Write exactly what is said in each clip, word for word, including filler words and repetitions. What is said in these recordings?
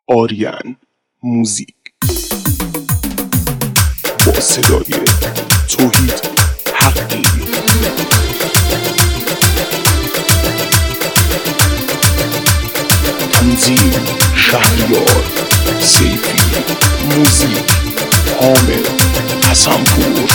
آریان موزیک با صدای توحید حقی. تنظیم شهریار سیفی. موزیک حامد حسنپور.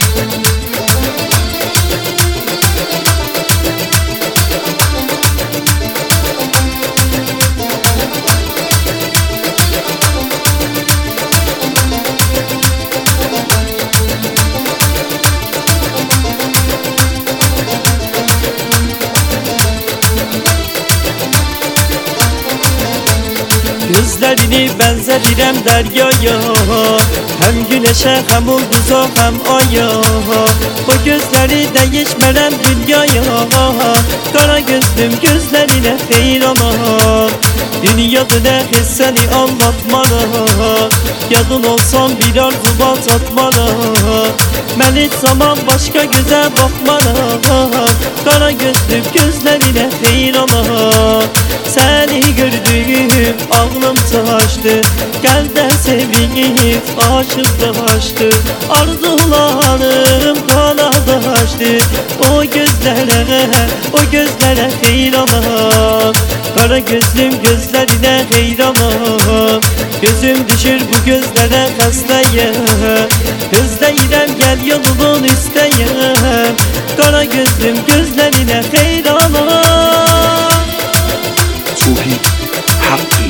Gözlerini benzedirem deryaya, hem güneşe hem ulduza hem aya. Bu gözleri değişmerem dünyaya, kara gözlüm gözlerine heyranam. Dünyada ne hisseni anlatmana, yadın olsam bir arzuba tatmana. Ben hiç zaman başka göze bakmana, kara gözlüm gözlerine heyranam. Seni gördüğüm ağlım taştı, kalpten sevip aşıklaştı. Arzularım kanadaştı, o gözlere, o gözlere heyranam. Kara gözlüm gözlerine heyranam. Gözüm düşür bu gözlere hastayım, özleyirem gel yolunun üsteyim. Kara gözlüm gözlerine heyranam. توحید حقی.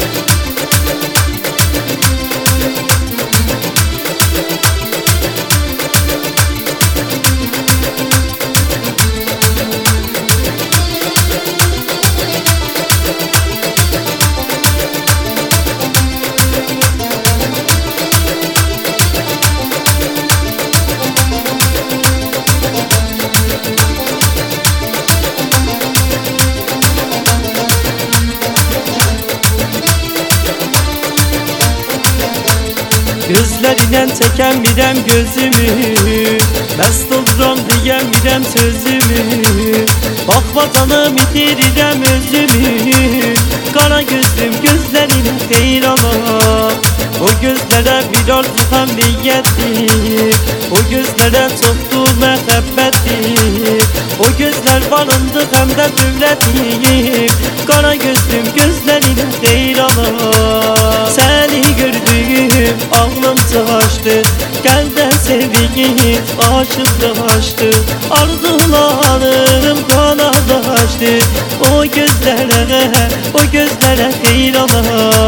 Gözlerinden çekemirem gözümü, mest olurum diyemirem sözümü. Bakma canım itirirem özümü, kara gözlüm gözlerine heyranam. O gözlere bir arzu hem niyettir, o gözlere çoktur mehabbettir. O gözler varındı hem de dövlettir, kara gözlüm gözlerine heyranam. Seni gördüğüm ağlım taştı, kalpten sevip aşıklaştı. Arzularım kanadaştı, o gözlere, o gözlere heyranam.